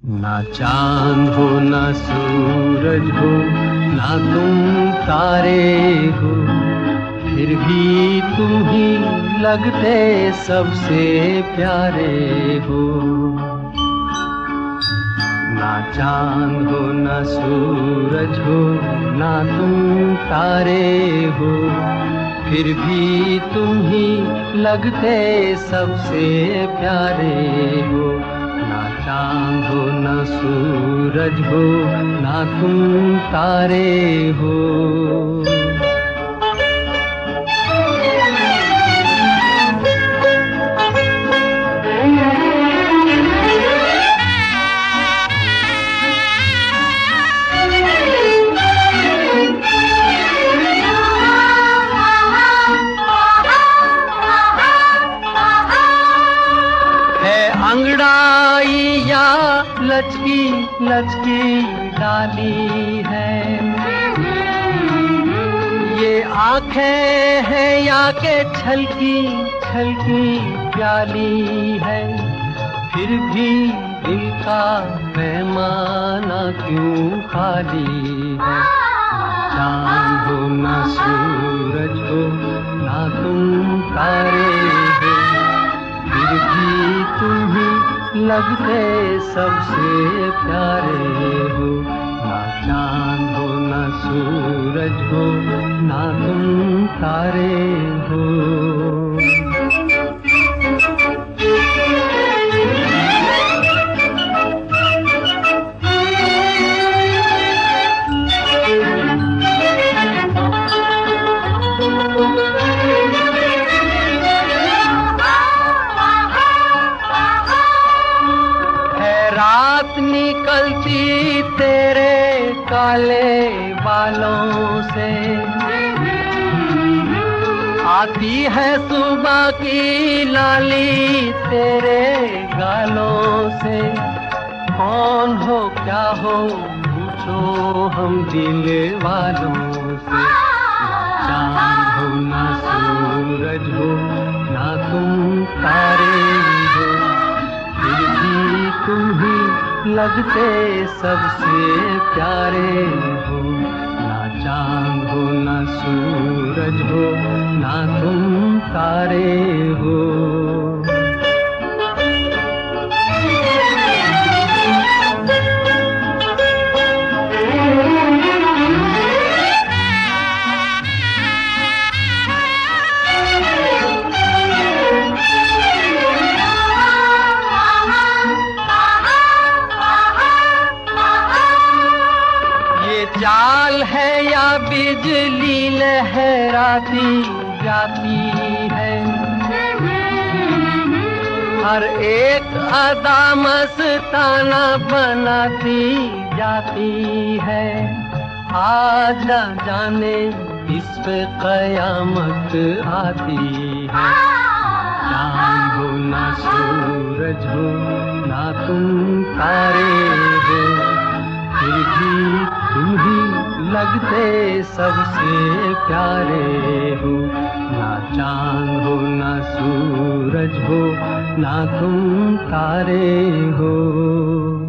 ना चांद हो ना सूरज हो ना तुम तारे हो, फिर भी तुम ही लगते सबसे प्यारे हो। ना चांद हो ना सूरज हो ना तुम तारे हो, फिर भी तुम ही लगते सबसे प्यारे हो। ना चांद हो ना सूरज हो ना तुम तारे हो। अंगड़ाई या लचकी लचकी डाली है, ये आंखें हैं या के छलकी छलकी प्याली है, फिर भी दिल का पैमाना क्यों खाली है। चांद हो ना सूरज हो ना तुम तारे हो, फिर भी तुम ही लगते सबसे प्यारे हो। ना चांद हो ना सूरज हो ना तुम तारे हो। रात निकलती तेरे काले बालों से, आती है सुबह की लाली तेरे गालों से। कौन हो क्या हो पूछो हम दिल वालों से। चांद हो ना सूरज हो ना तुम तारे हो, फिर भी तुम ही लगते सबसे प्यारे हो। ना चांद हो ना सूरज हो ना तुम तारे हो। चाल है या बिजली लहराती जाती है, हर एक अदा मस्ताना बनाती जाती है। आज न जाने इस पे कयामत आती है। चांद हो ना सूरज हो ना तुम तारे हो, फिर भी तुम ही लगते सबसे प्यारे हो। ना चांद हो ना सूरज हो ना तुम तारे हो।